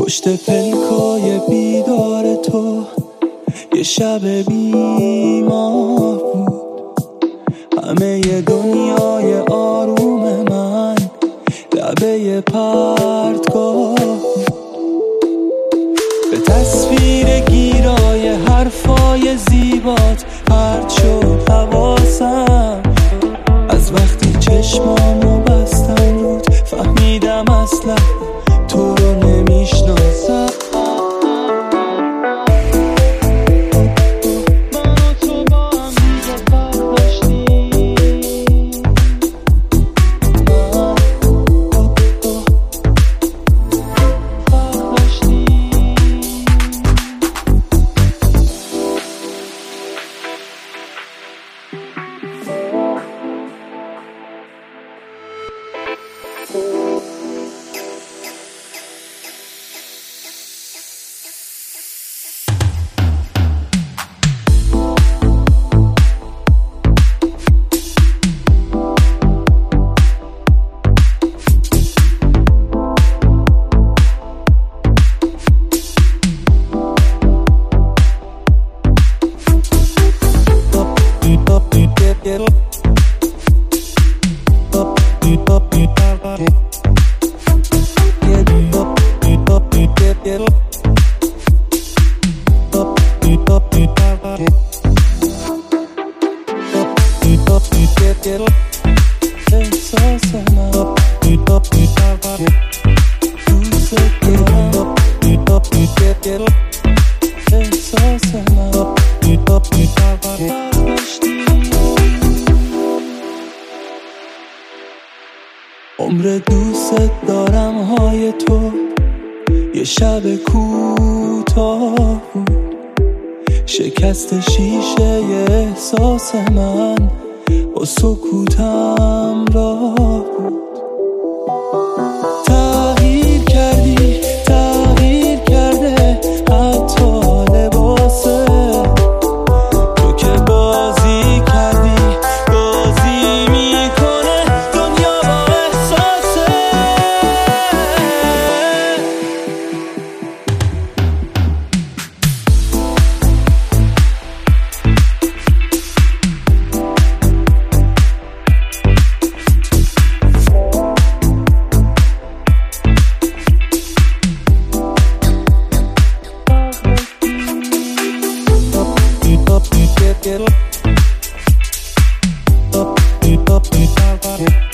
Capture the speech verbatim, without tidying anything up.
پشت پلکای بیدار تو یه شب بیمار بود، همه ی دنیای آروم من لبه پرتگاه بود. به تصویر گیرای حرفای زیبات پرت شد حواسم. از وقتی چشمامو بستم رود فهمیدم اصلا تو رو نمیشناسم. عمر دوست دارم های تو یه شب کوتاه بود، شکست شیشه ی احساس من با سکوتم راه بود. تغییر کردی تغییر کرده حتی لباسه تو که بازی کردی بازی میکنه دنیا با احساسه. Get up, get up, get up, get up.